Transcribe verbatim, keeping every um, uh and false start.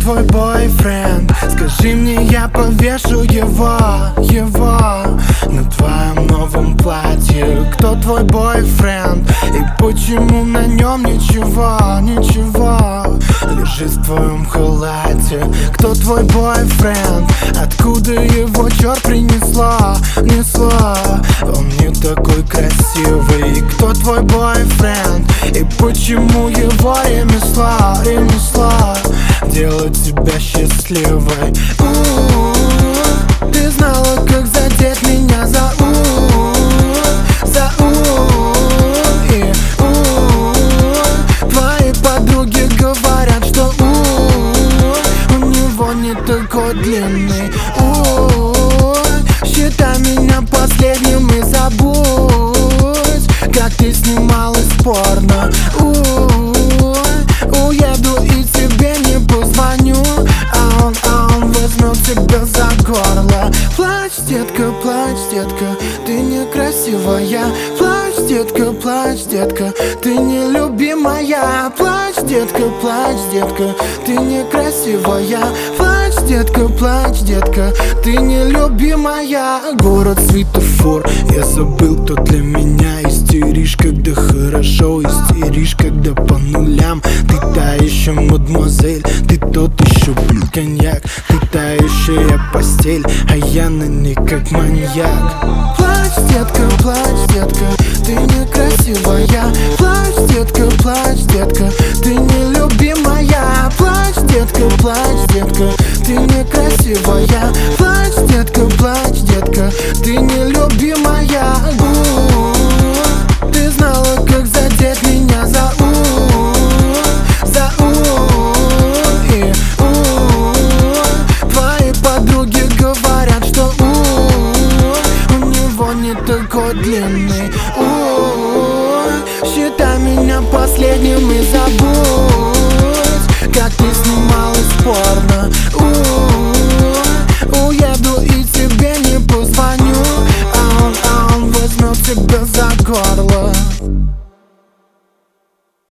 твой бойфренд? Скажи мне, я повешу его, его на твоем новом платье. Кто твой бойфренд? И почему на нем ничего, ничего лежит в твоем халате? Кто твой бойфренд? Откуда его черт принесло, несло? Он не такой красивый. Кто твой бойфренд? И почему его ремесло, ремесло делать тебя счастливой? У-у-у, ты знала, как задеть меня за ум, за ум. И у-у-у, твои подруги говорят, что у-у-у, у него не такой длинный. У-у-у, считай меня последним и забудь, как ты снималась порно. У-у-у, уеду и тебе не позвоню, а он, а он возьмет тебя за горло. Плачь, детка, плачь, детка, ты некрасивая. Плачь, детка, плачь, детка, ты нелюбимая. Плачь, детка, плачь, детка, ты некрасивая. Плачь, детка, плачь, детка, ты нелюбимая. Город светофор, я забыл, кто для меня. Истеришь, когда хорошо, истеришь, когда по нулям. Ты та еще мадемуазель, ты тот еще коньяк. Ты тающая постель, а я на ней как маньяк. Плачь, детка, плачь, детка, ты некрасивая. Плачь, детка, плачь, детка, ты нелюбимая. Плачь, детка, плачь, детка, ты некрасивая. Плачь, детка, плачь, детка, ты нелюбимая. У-у-у, ты знала, как задеть меня за ум, за ум. И у-у-у, твои подруги говорят, что у-у-у, у него не такой длинный. У-у-у, считай меня последним и забудь, как ты снималась порно.